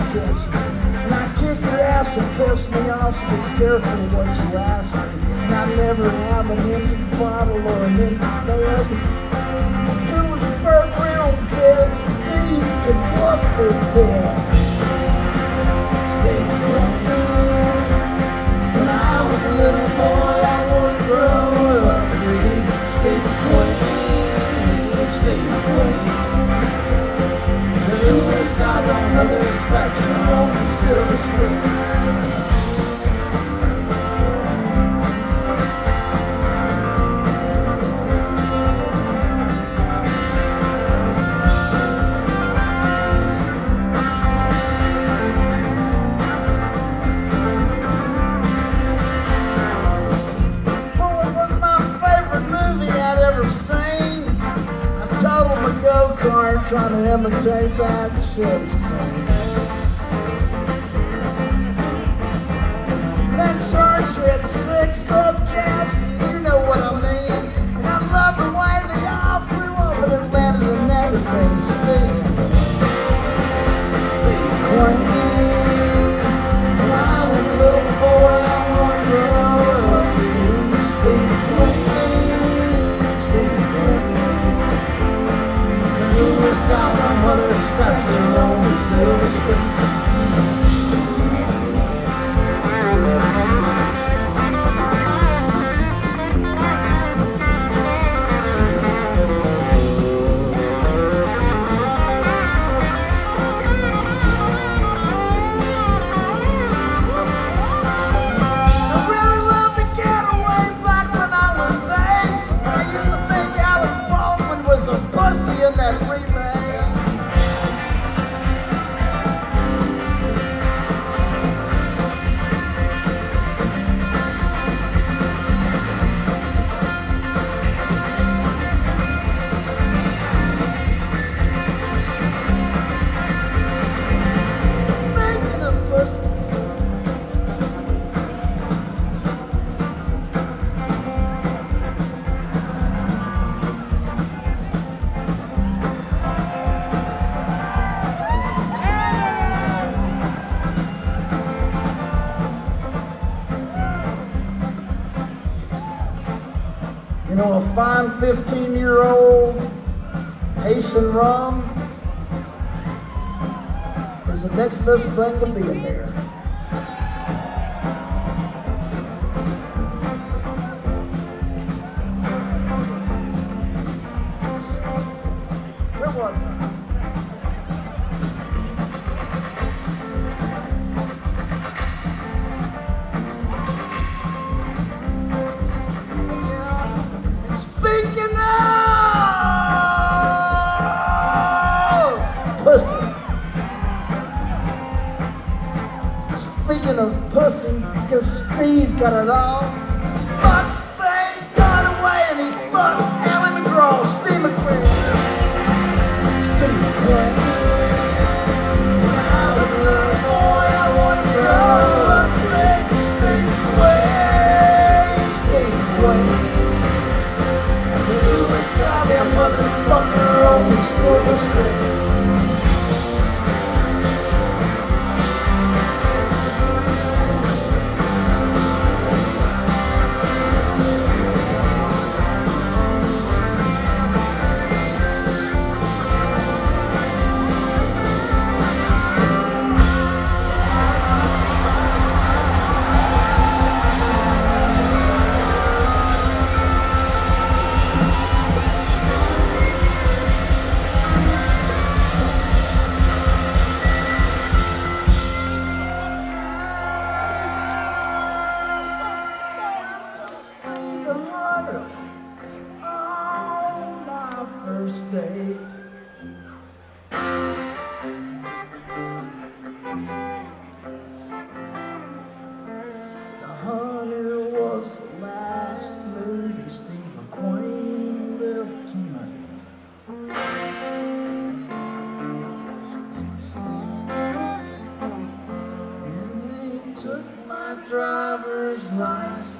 kiss me. And I kick your ass and piss me off, so be careful what you ask me. And I never have an empty bottle or an empty bed. As cool as Burt Reynolds said, Steve can bluff his head. Steve Queen. When I was a little boy, I wanted to grow up to be Steve Queen. Steve Queen. Louis got on mother scratching on the silver screen. Trying to imitate that citizen. That church had 6 subjects, you know what I mean. And I love the way they all flew over and landed and everything steam. Queen, when I was a little boy, I wanted to grow up to be Steve Queen, Steve Queen. Louis got my mother scratching on the silver screen. I really loved to get away back when I was 8. I used to think Alec Baldwin was a pussy in that remake. You know, a fine 15-year-old Haitian rum is the next best thing to being there. Where was I? Speaking of pussy, because Steve got it all. Fuck's sake, got away and he fucks Ally McGraw, Steve McQueen. Steve McQueen. When I was a little boy, I wanted to grow up great. Steve McQueen, Steve McQueen. You was goddamn motherfucker on the silver screen. Date. The Hunter was the last movie Steve McQueen lived to make. And they took my driver's license.